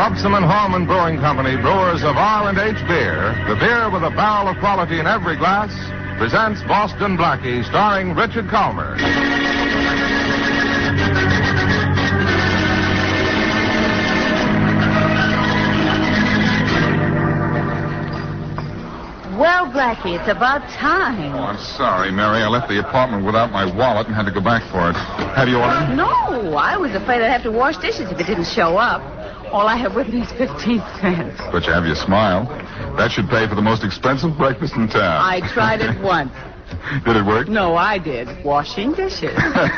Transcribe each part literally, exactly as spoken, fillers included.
Hobson and Horman Brewing Company, brewers of R and H Beer, the beer with a barrel of quality in every glass, presents Boston Blackie, starring Richard Calmer. Well, Blackie, it's about time. Oh, I'm sorry, Mary. I left the apartment without my wallet and had to go back for it. Have you ordered? No, I was afraid I'd have to wash dishes if it didn't show up. All I have with me is fifteen cents. But you have your smile. That should pay for the most expensive breakfast in town. I tried it once. Did it work? No, I did. Washing dishes.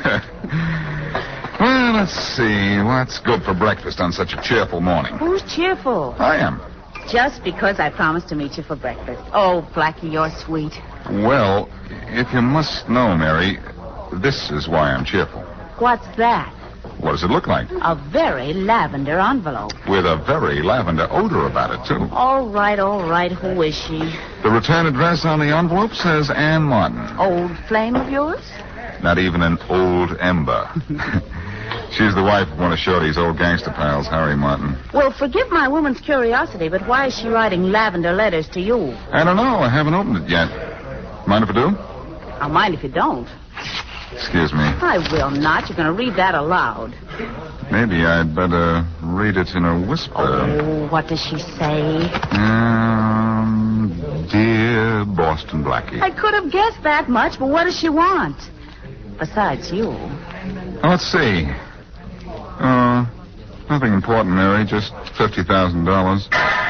Well, let's see. What's good for breakfast on such a cheerful morning? Who's cheerful? I am. Just because I promised to meet you for breakfast. Oh, Blackie, you're sweet. Well, if you must know, Mary, this is why I'm cheerful. What's that? What does it look like? A very lavender envelope. With a very lavender odor about it, too. All right, all right. Who is she? The return address on the envelope says Ann Martin. Old flame of yours? Not even an old ember. She's the wife of one of Shorty's old gangster pals, Harry Martin. Well, forgive my woman's curiosity, but why is she writing lavender letters to you? I don't know. I haven't opened it yet. Mind if I do? I'll mind if you don't. Excuse me. I will not. You're going to read that aloud. Maybe I'd better read it in a whisper. Oh, what does she say? Um, dear Boston Blackie. I could have guessed that much, but what does she want? Besides you. Let's see. Uh, nothing important, Mary. Just fifty thousand dollars.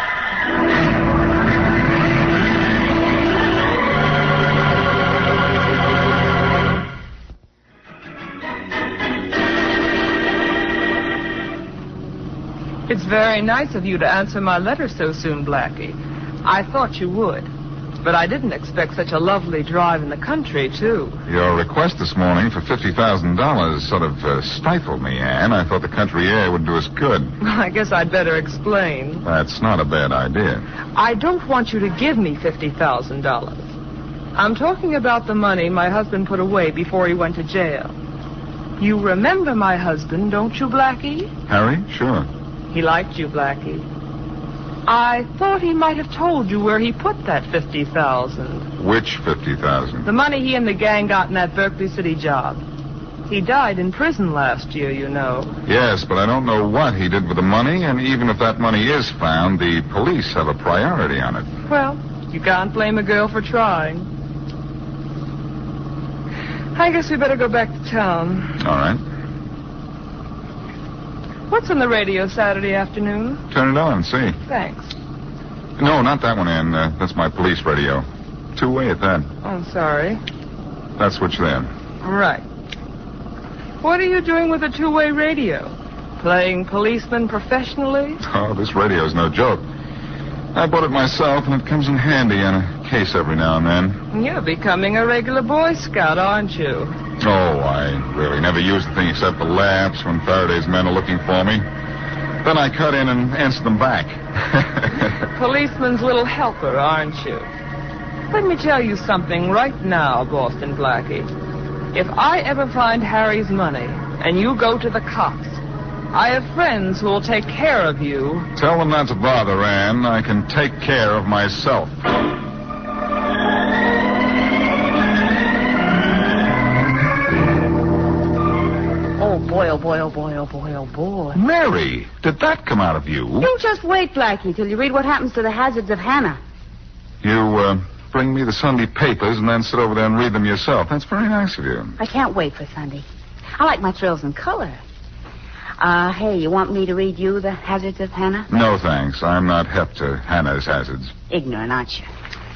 It's very nice of you to answer my letter so soon, Blackie. I thought you would. But I didn't expect such a lovely drive in the country, too. Your request this morning for fifty thousand dollars sort of uh, stifled me, Anne. I thought the country air would do us good. I guess I'd better explain. That's not a bad idea. I don't want you to give me fifty thousand dollars. I'm talking about the money my husband put away before he went to jail. You remember my husband, don't you, Blackie? Harry? Sure. He liked you, Blackie. I thought he might have told you where he put that fifty thousand dollars. Which fifty thousand dollars? The money he and the gang got in that Berkeley City job. He died in prison last year, you know. Yes, but I don't know what he did with the money, and even if that money is found, the police have a priority on it. Well, you can't blame a girl for trying. I guess we better go back to town. All right. What's on the radio Saturday afternoon? Turn it on and see. Thanks. No, not that one, Ann. Uh, that's my police radio. Two-way at that. Oh, sorry. That switch there. Right. What are you doing with a two-way radio? Playing policeman professionally? Oh, this radio's no joke. I bought it myself, and it comes in handy on a case every now and then. You're becoming a regular Boy Scout, aren't you? Oh, I really never use the thing except for laughs when Faraday's men are looking for me. Then I cut in and answer them back. Policeman's little helper, aren't you? Let me tell you something right now, Boston Blackie. If I ever find Harry's money and you go to the cops, I have friends who will take care of you. Tell them not to bother, Ann. I can take care of myself. Oh, boy, oh, boy, oh, boy, oh, boy, oh, boy. Mary, did that come out of you? You just wait, Blackie, till you read what happens to the hazards of Hannah. You, uh, bring me the Sunday papers and then sit over there and read them yourself. That's very nice of you. I can't wait for Sunday. I like my thrills in color. Uh, hey, you want me to read you the hazards of Hannah? No, thanks. I'm not hep to Hannah's hazards. Ignorant, aren't you?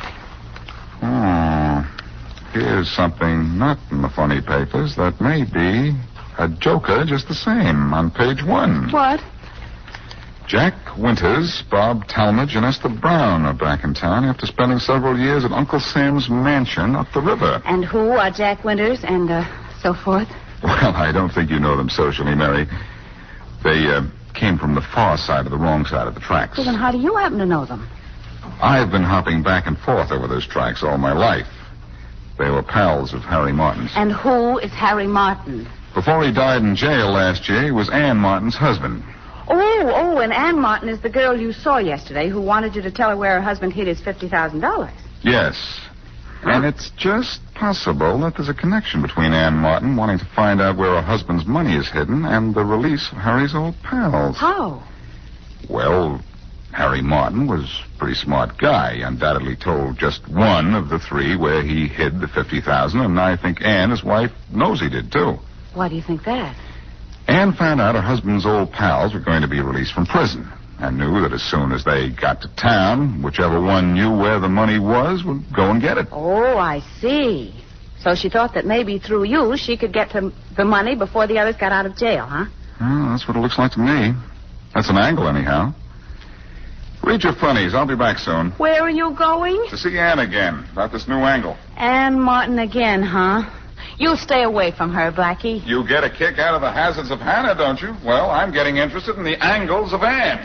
Oh, here's something not in the funny papers that may be a joker just the same on page one. What? Jack Winters, Bob Talmadge, and Esther Brown are back in town after spending several years at Uncle Sam's mansion up the river. And who are Jack Winters and, uh, so forth? Well, I don't think you know them socially, Mary. They, uh, came from the far side of the wrong side of the tracks. Well, then how do you happen to know them? I've been hopping back and forth over those tracks all my life. They were pals of Harry Martin's. And who is Harry Martin? Before he died in jail last year, he was Ann Martin's husband. Oh, oh, and Ann Martin is the girl you saw yesterday who wanted you to tell her where her husband hid his fifty thousand dollars. Yes. And it's just possible that there's a connection between Ann Martin wanting to find out where her husband's money is hidden and the release of Harry's old pals. How? Well, Harry Martin was a pretty smart guy. He undoubtedly told just one of the three where he hid the fifty thousand dollars, and I think Ann, his wife, knows he did, too. Why do you think that? Ann found out her husband's old pals were going to be released from prison and knew that as soon as they got to town, whichever one knew where the money was would go and get it. Oh, I see. So she thought that maybe through you she could get to the money before the others got out of jail, huh? Well, that's what it looks like to me. That's an angle, anyhow. Read your funnies. I'll be back soon. Where are you going? To see Ann again about this new angle. Ann Martin again, huh? You stay away from her, Blackie. You get a kick out of the hazards of Hannah, don't you? Well, I'm getting interested in the angles of Ann.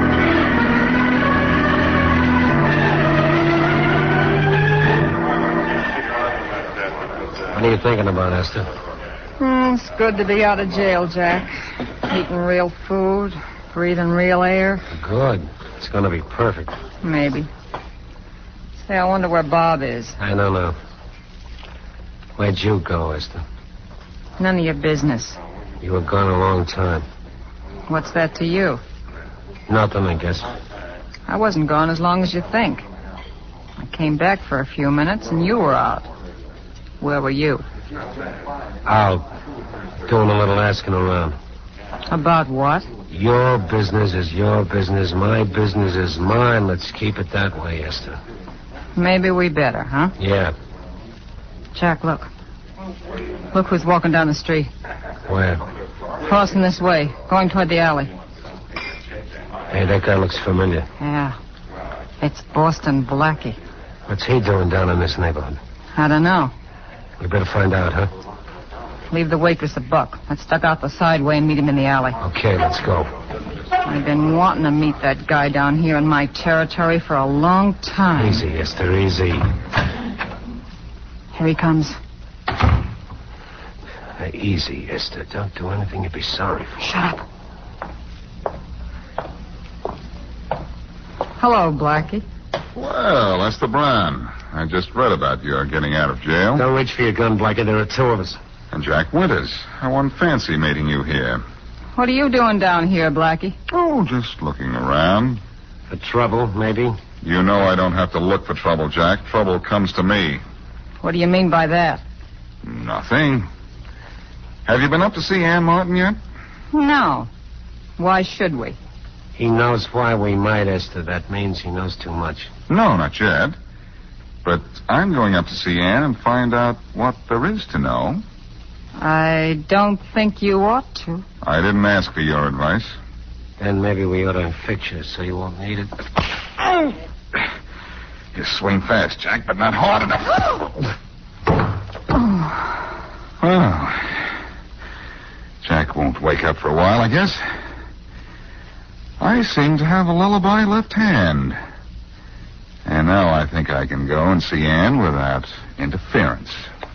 What are you thinking about, Esther? Mm, it's good to be out of jail, Jack. Eating real food, breathing real air. Good. It's going to be perfect. Maybe. Say, I wonder where Bob is. I don't know. Where'd you go, Esther? None of your business. You were gone a long time. What's that to you? Nothing, I guess. I wasn't gone as long as you think. I came back for a few minutes and you were out. Where were you? Out. Doing a little asking around. About what? Your business is your business. My business is mine. Let's keep it that way, Esther. Maybe we better, huh? Yeah. Jack, look. Look who's walking down the street. Where? Crossing this way, going toward the alley. Hey, that guy looks familiar. Yeah. It's Boston Blackie. What's he doing down in this neighborhood? I don't know. We better find out, huh? Leave the waitress a buck. Let's duck out the side way and meet him in the alley. Okay, let's go. I've been wanting to meet that guy down here in my territory for a long time. Easy, Esther, easy. Here he comes. Uh, easy, Esther. Don't do anything you'd be sorry for. Shut up. Hello, Blackie. Well, Esther Brown. I just read about your getting out of jail. Don't reach for your gun, Blackie. There are two of us. And Jack Winters. I won't fancy meeting you here. What are you doing down here, Blackie? Oh, just looking around. For trouble, maybe? You know I don't have to look for trouble, Jack. Trouble comes to me. What do you mean by that? Nothing. Have you been up to see Ann Martin yet? No. Why should we? He knows why we might, Esther. That means he knows too much. No, not yet. But I'm going up to see Ann and find out what there is to know. I don't think you ought to. I didn't ask for your advice. Then maybe we ought to fix you so you won't need it. You swing fast, Jack, but not hard enough. Well, Jack won't wake up for a while, I guess. I seem to have a lullaby left hand. And now I think I can go and see Ann without interference.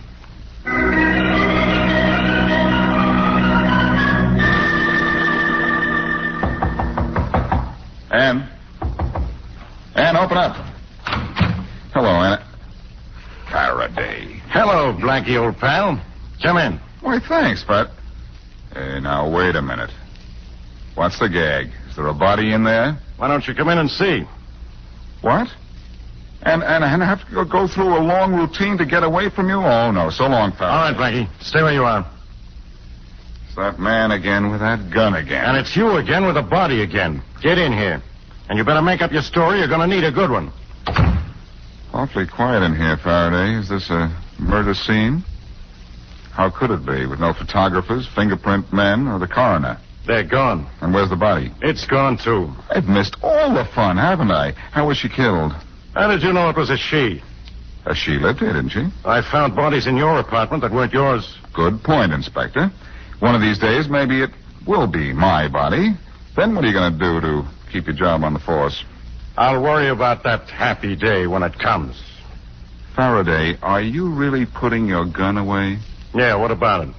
Ann? Ann, open up. Hello, Ann. Faraday. Hello, Blackie, old pal. Come in. Why, thanks, but... Hey, now, wait a minute. What's the gag? Is there a body in there? Why don't you come in and see? What? And and, and I have to go, go through a long routine to get away from you? Oh, no. So long, Faraday. All right, Blackie. Stay where you are. It's that man again with that gun again. And it's you again with a body again. Get in here. And you better make up your story. You're going to need a good one. Awfully quiet in here, Faraday. Is this a murder scene? How could it be, with no photographers, fingerprint men, or the coroner? They're gone. And where's the body? It's gone, too. I've missed all the fun, haven't I? How was she killed? How did you know it was a she? Uh, she lived here, didn't she? I found bodies in your apartment that weren't yours. Good point, Inspector. One of these days, maybe it will be my body. Then what are you going to do to keep your job on the force? I'll worry about that happy day when it comes. Faraday, are you really putting your gun away? Yeah, what about it?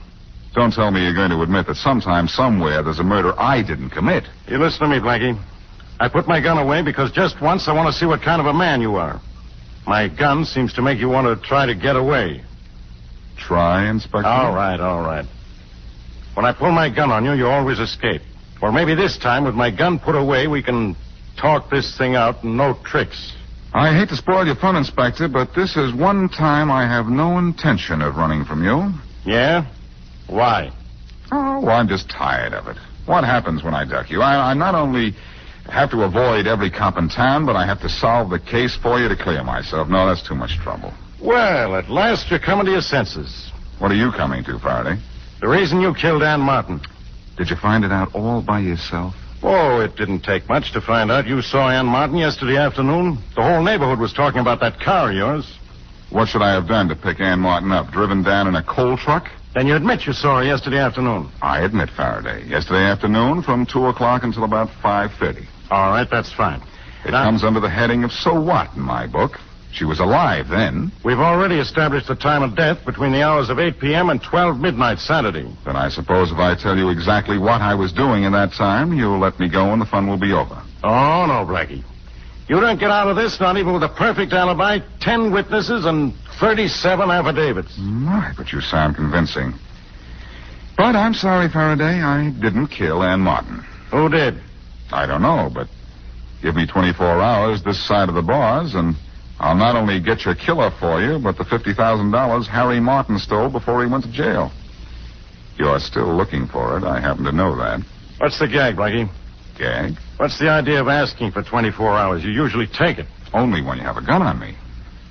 Don't tell me you're going to admit that sometime, somewhere, there's a murder I didn't commit. You listen to me, Blackie. I put my gun away because just once I want to see what kind of a man you are. My gun seems to make you want to try to get away. Try, Inspector? All right, all right. When I pull my gun on you, you always escape. Well, maybe this time, with my gun put away, we can talk this thing out and no tricks. I hate to spoil your fun, Inspector, but this is one time I have no intention of running from you. Yeah? Why? Oh, I'm just tired of it. What happens when I duck you? I, I not only have to avoid every cop in town, but I have to solve the case for you to clear myself. No, that's too much trouble. Well, at last you're coming to your senses. What are you coming to, Faraday? The reason you killed Ann Martin. Did you find it out all by yourself? Oh, it didn't take much to find out you saw Ann Martin yesterday afternoon. The whole neighborhood was talking about that car of yours. What should I have done to pick Ann Martin up? Driven down in a coal truck? Then you admit you saw her yesterday afternoon. I admit, Faraday. Yesterday afternoon from two o'clock until about five thirty. All right, that's fine. It Now, comes under the heading of so what in my book. She was alive then. we've already established the time of death between the hours of eight p.m. and twelve midnight Saturday. Then I suppose if I tell you exactly what I was doing in that time, you'll let me go and the fun will be over. Oh, no, Blackie. You don't get out of this, not even with a perfect alibi, ten witnesses, and thirty-seven affidavits. My, but you sound convincing. But I'm sorry, Faraday. I didn't kill Ann Martin. Who did? I don't know, but give me twenty-four hours this side of the bars, and I'll not only get your killer for you, but the fifty thousand dollars Harry Martin stole before he went to jail. You're still looking for it. I happen to know that. What's the gag, Blackie? Gag? What's the idea of asking for twenty-four hours? You usually take it. Only when you have a gun on me.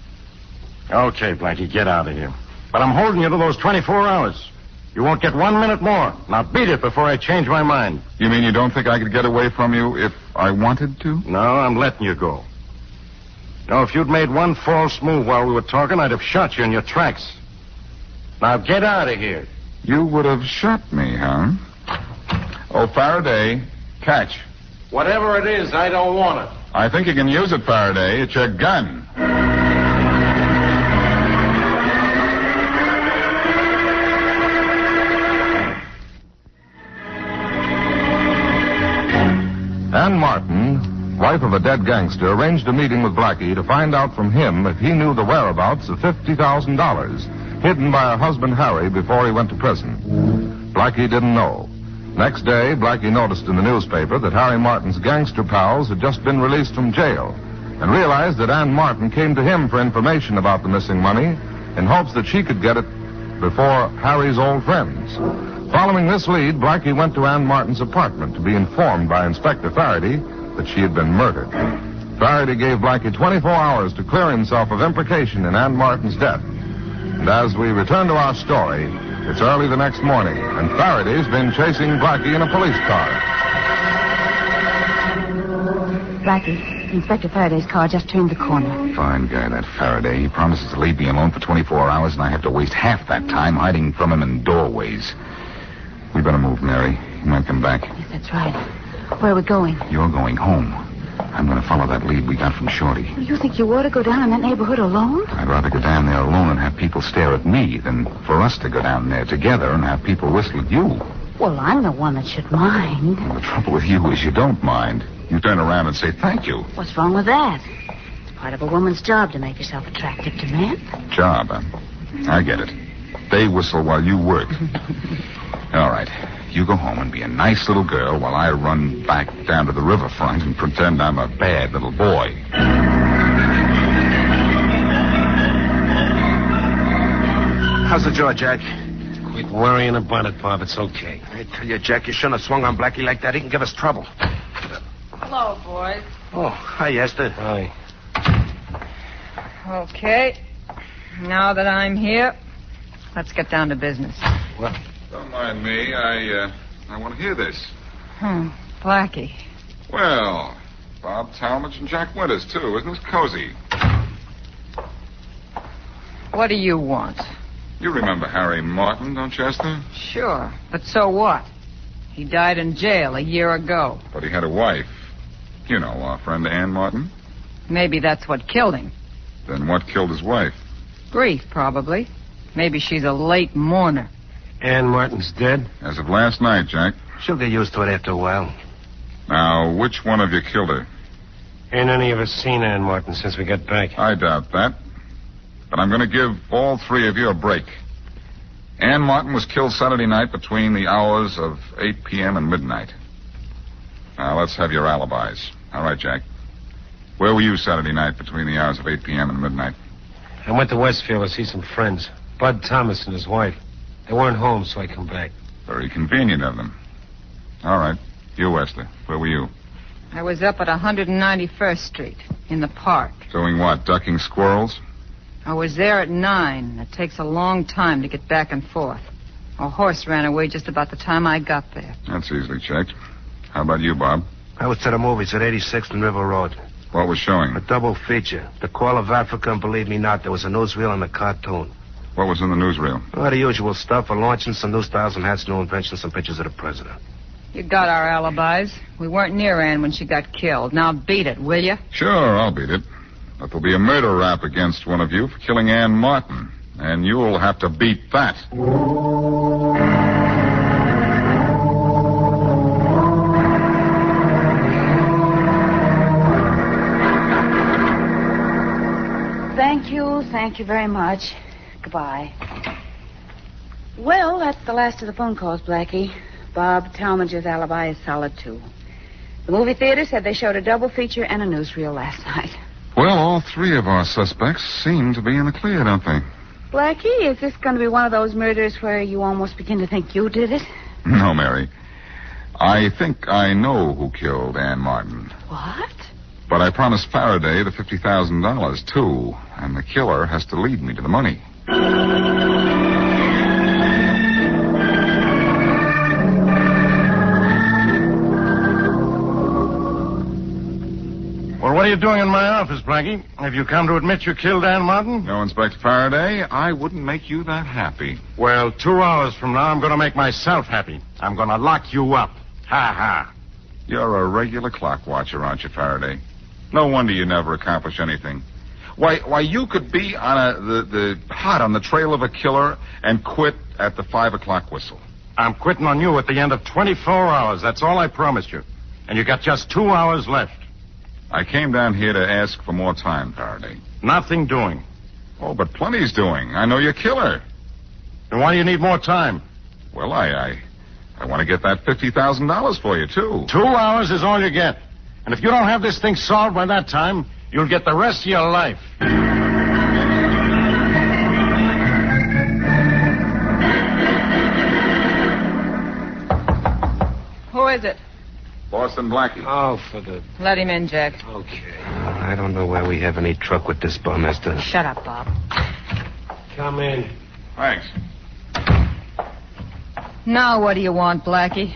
Okay, Blackie, get out of here. But I'm holding you to those twenty-four hours. You won't get one minute more. Now beat it before I change my mind. You mean you don't think I could get away from you if I wanted to? No, I'm letting you go. No, if you'd made one false move while we were talking, I'd have shot you in your tracks. Now get out of here. You would have shot me, huh? Oh, Faraday, catch. Whatever it is, I don't want it. I think you can use it, Faraday. It's your gun. Ann Martin, wife of a dead gangster, arranged a meeting with Blackie to find out from him if he knew the whereabouts of fifty thousand dollars hidden by her husband Harry before he went to prison. Blackie didn't know. Next day, Blackie noticed in the newspaper that Harry Martin's gangster pals had just been released from jail and realized that Ann Martin came to him for information about the missing money in hopes that she could get it before Harry's old friends. Following this lead, Blackie went to Ann Martin's apartment to be informed by Inspector Faraday that she had been murdered. Faraday gave Blackie twenty-four hours to clear himself of implication in Ann Martin's death. And as we return to our story, it's early the next morning, and Faraday's been chasing Blackie in a police car. Blackie, Inspector Faraday's car just turned the corner. Fine guy, that Faraday. He promises to leave me alone for twenty-four hours, and I have to waste half that time hiding from him in doorways. We better move, Mary. He might come back. Yes, that's right. Where are we going? You're going home. I'm going to follow that lead we got from Shorty. You think you ought to go down in that neighborhood alone? I'd rather go down there alone and have people stare at me than for us to go down there together and have people whistle at you. Well, I'm the one that should mind. Well, the trouble with you is you don't mind. You turn around and say thank you. What's wrong with that? It's part of a woman's job to make yourself attractive to men. Job, huh? I get it. They whistle while you work. All right. You go home and be a nice little girl while I run back down to the riverfront and pretend I'm a bad little boy. How's the jaw, Jack? Quit worrying about it, Bob. It's okay. I tell you, Jack, you shouldn't have swung on Blackie like that. He can give us trouble. Hello, boys. Oh, hi, Esther. Hi. Okay. Now that I'm here, let's get down to business. Well, don't mind me. I, uh, I want to hear this. Hmm. Blackie. Well, Bob Talmadge and Jack Winters, too. Isn't this cozy? What do you want? You remember Harry Martin, don't you, Esther? Sure. But so what? He died in jail a year ago. But he had a wife. You know, our friend Ann Martin. Maybe that's what killed him. Then what killed his wife? Grief, probably. Maybe she's a late mourner. Ann Martin's dead? As of last night, Jack. She'll get used to it after a while. Now, which one of you killed her? Ain't any of us seen Ann Martin since we got back. I doubt that. But I'm going to give all three of you a break. Ann Martin was killed Saturday night between the hours of eight p.m. and midnight. Now, let's have your alibis. All right, Jack. Where were you Saturday night between the hours of eight p.m. and midnight? I went to Westfield to see some friends. Bud Thomas and his wife. They weren't home, so I come back. Very convenient of them. All right. You, Esther. Where were you? I was up at one ninety-first Street, in the park. Doing what? Ducking squirrels? I was there at nine. It takes a long time to get back and forth. A horse ran away just about the time I got there. That's easily checked. How about you, Bob? I was to the movies at eighty-sixth and River Road. What was showing? A double feature. The Call of Africa, and believe me not, there was a newsreel and a cartoon. What was in the newsreel? Well, the usual stuff, a launching, some new styles and hats, new inventions, some pictures of the president. You got our alibis. We weren't near Ann when she got killed. Now beat it, will you? Sure, I'll beat it. But there'll be a murder rap against one of you for killing Ann Martin. And you'll have to beat that. Thank you, thank you very much. Goodbye. Well, that's the last of the phone calls, Blackie. Bob Talmadge's alibi is solid, too. The movie theater said they showed a double feature and a newsreel last night. Well, all three of our suspects seem to be in the clear, don't they? Blackie, is this going to be one of those murders where you almost begin to think you did it? No, Mary. I think I know who killed Ann Martin. What? But I promised Faraday the fifty thousand dollars, too. And the killer has to lead me to the money. Well, what are you doing in my office, Blackie? Have you come to admit you killed Ann Martin? No, Inspector Faraday, I wouldn't make you that happy. Well, two hours from now, I'm going to make myself happy. I'm going to lock you up. Ha ha. You're a regular clock watcher, aren't you, Faraday? No wonder you never accomplish anything. Why, why, you could be on a the, the hot on the trail of a killer and quit at the five o'clock whistle. I'm quitting on you at the end of twenty-four hours. That's all I promised you. And you got just two hours left. I came down here to ask for more time, Faraday. Nothing doing. Oh, but plenty's doing. I know you're killer. Then why do you need more time? Well, I, I, I want to get that fifty thousand dollars for you, too. Two hours is all you get. And if you don't have this thing solved by that time, you'll get the rest of your life. Who is it? Boston Blackie. Oh, for the... Let him in, Jack. Okay. I don't know where we have any truck with this bum, Esther. Shut up, Bob. Come in. Thanks. Now what do you want, Blackie?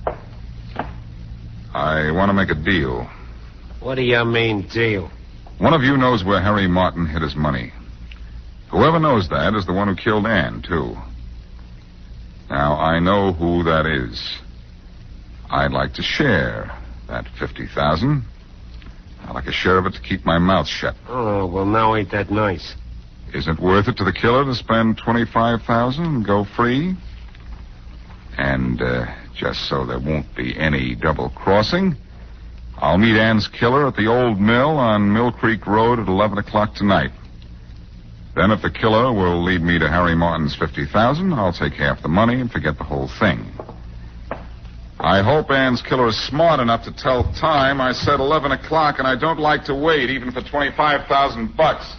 I want to make a deal. What do you mean, deal? One of you knows where Harry Martin hid his money. Whoever knows that is the one who killed Ann, too. Now, I know who that is. I'd like to share that fifty thousand. I'd like a share of it to keep my mouth shut. Oh, well, now ain't that nice. Isn't it worth it to the killer to spend twenty-five thousand and go free? And, uh, just so there won't be any double crossing, I'll meet Ann's killer at the old mill on Mill Creek Road at eleven o'clock tonight. Then if the killer will lead me to Harry Martin's fifty thousand, I'll take half the money and forget the whole thing. I hope Ann's killer is smart enough to tell time. I said eleven o'clock, and I don't like to wait, even for twenty-five thousand bucks.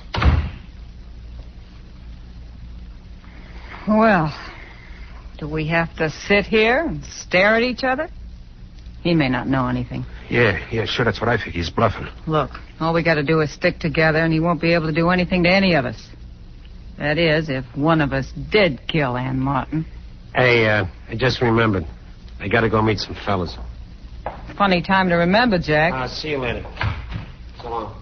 Well, do we have to sit here and stare at each other? He may not know anything. Yeah, yeah, sure, that's what I think. He's bluffing. Look, all we got to do is stick together, and he won't be able to do anything to any of us. That is, if one of us did kill Ann Martin. Hey, uh, I just remembered. I gotta go meet some fellas. Funny time to remember, Jack. Uh, see you later. So long.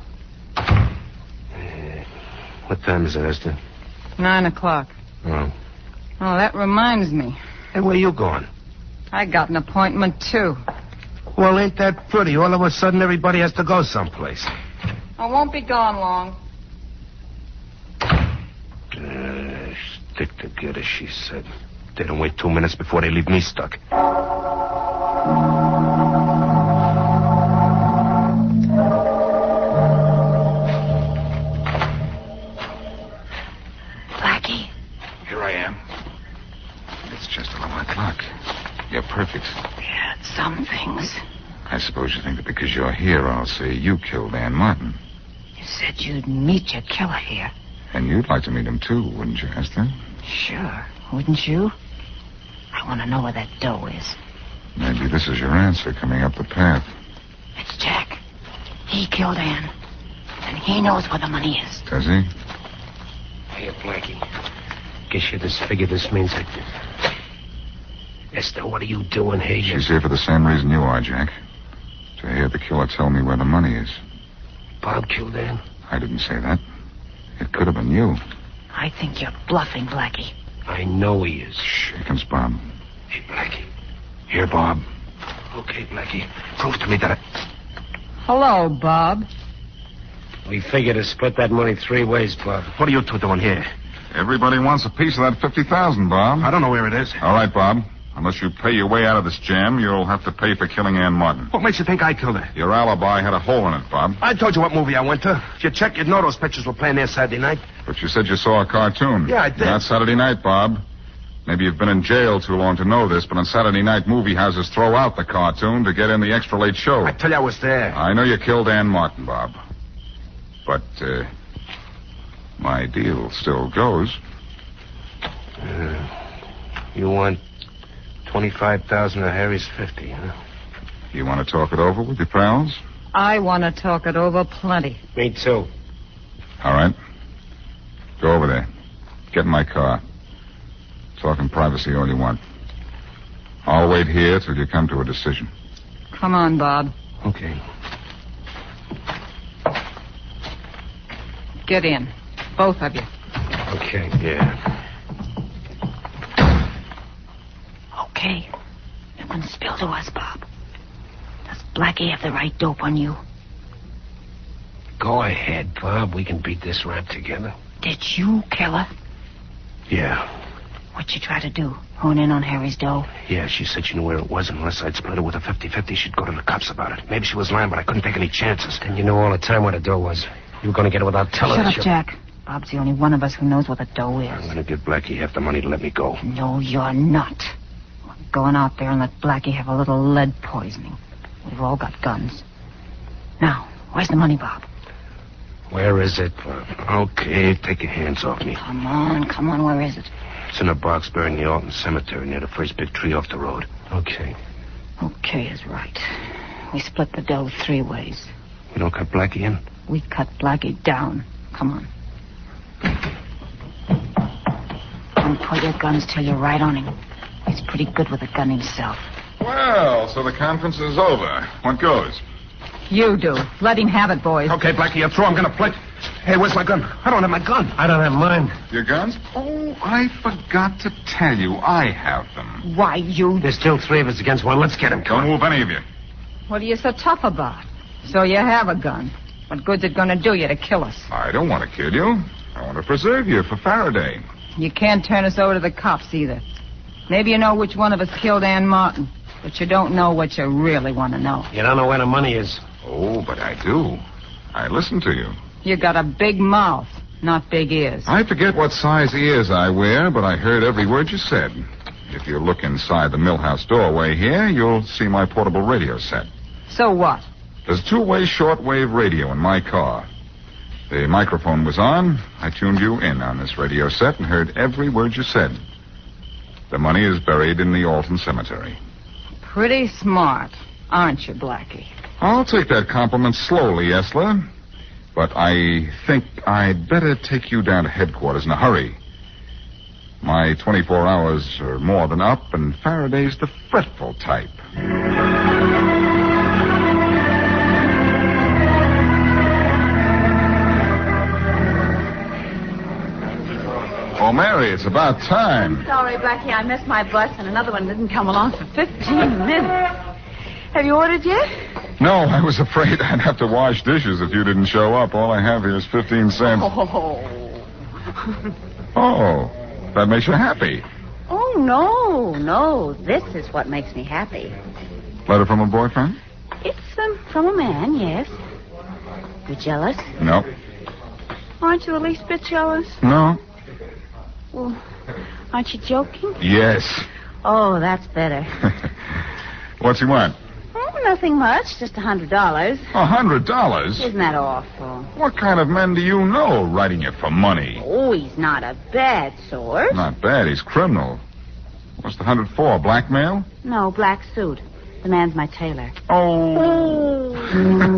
Uh, what time is it, Esther? Nine o'clock. Oh. Oh, that reminds me. Hey, where you going? I got an appointment, too. Well, ain't that pretty? All of a sudden, everybody has to go someplace. I won't be gone long. Uh, stick together, she said. They don't wait two minutes before they leave me stuck. Blackie. Here I am. It's just eleven o'clock. You're perfect. Yeah, some things. I suppose you think that because you're here, I'll say you killed Ann Martin. You said you'd meet your killer here. And you'd like to meet him, too, wouldn't you, Esther? Sure, wouldn't you? I want to know where that dough is. Maybe this is your answer coming up the path. It's Jack. He killed Ann. And he knows where the money is. Does he? Hey, Blackie. Guess you just figured this means that... Esther, what are you doing here? She's here for the same reason you are, Jack. To hear the killer tell me where the money is. Bob killed Ann? I didn't say that. It could have been you. I think you're bluffing, Blackie. I know he is. Shh, here comes Bob. Hey, Blackie. Here, Bob. Okay, Blackie. Prove to me that I... Hello, Bob. We figured to split that money three ways, Bob. What are you two doing here? Everybody wants a piece of that fifty thousand dollars, Bob. I don't know where it is. All right, Bob. Unless you pay your way out of this jam, you'll have to pay for killing Ann Martin. What makes you think I killed her? Your alibi had a hole in it, Bob. I told you what movie I went to. If you check, you'd know those pictures were playing there Saturday night. But you said you saw a cartoon. Yeah, I did. Not Saturday night, Bob. Maybe you've been in jail too long to know this, but on Saturday night, movie houses throw out the cartoon to get in the extra late show. I tell you I was there. I know you killed Ann Martin, Bob. But, uh, my deal still goes. Uh, you want twenty-five thousand of Harry's fifty, huh? You want to talk it over with your pals? I want to talk it over plenty. Me too. All right. Go over there. Get in my car. Talk in privacy all you want. I'll wait here till you come to a decision. Come on, Bob. Okay. Get in. Both of you. Okay. Yeah. Okay. You're going to spill to us, Bob. Does Blackie have the right dope on you? Go ahead, Bob. We can beat this rap together. Did you kill her? Yeah. What'd you try to do? Hone in on Harry's dough? Yeah, she said she knew where it was, and unless I'd split it with a fifty-fifty, she'd go to the cops about it. Maybe she was lying, but I couldn't take any chances. And you knew all the time where the dough was. You were going to get it without telling Shut us. up, Jack. Bob's the only one of us who knows where the dough is. I'm going to give Blackie half the money to let me go. No, you're not. We're going out there and let Blackie have a little lead poisoning. We've all got guns. Now, where's the money, Bob? Where is it? Okay, take your hands off me. Come on, come on, where is it? It's in a box buried in the Alton Cemetery near the first big tree off the road. Okay. Okay is right. We split the dough three ways. You don't cut Blackie in? We cut Blackie down. Come on. Don't pull your guns till you're right on him. He's pretty good with a gun himself. Well, so the conference is over. What goes? You do. Let him have it, boys. Okay, Blackie, you're through. I'm going to play. Hey, where's my gun? I don't have my gun. I don't have mine. Your guns? Oh, I forgot to tell you. I have them. Why, you... There's still three of us against one. Let's get him. Come Don't on. move any of you. What are you so tough about? So you have a gun. What good's it going to do you to kill us? I don't want to kill you. I want to preserve you for Faraday. You can't turn us over to the cops either. Maybe you know which one of us killed Ann Martin, but you don't know what you really want to know. You don't know where the money is. Oh, but I do. I listen to you. You got a big mouth, not big ears. I forget what size ears I wear, but I heard every word you said. If you look inside the millhouse doorway here, you'll see my portable radio set. So what? There's a two-way shortwave radio in my car. The microphone was on. I tuned you in on this radio set and heard every word you said. The money is buried in the Alton Cemetery. Pretty smart, aren't you, Blackie? I'll take that compliment slowly, Esla. But I think I'd better take you down to headquarters in a hurry. My twenty-four hours are more than up, and Faraday's the fretful type. Oh, Mary, it's about time. Sorry, Blackie, I missed my bus, and another one didn't come along for fifteen minutes. Have you ordered yet? No, I was afraid I'd have to wash dishes if you didn't show up. All I have here is fifteen cents. Oh. Oh, that makes you happy. Oh, Oh, no, no. This is what makes me happy. Letter from a boyfriend? It's um, from a man, yes. You jealous? No. Aren't you the least bit jealous? No. Well, aren't you joking? Yes. Oh, that's better. What's he want? Oh, nothing much. Just a hundred dollars. A hundred dollars? Isn't that awful? What kind of men do you know writing you for money? Oh, he's not a bad sort. Not bad. He's criminal. What's the hundred for? Blackmail? No, black suit. The man's my tailor. Oh.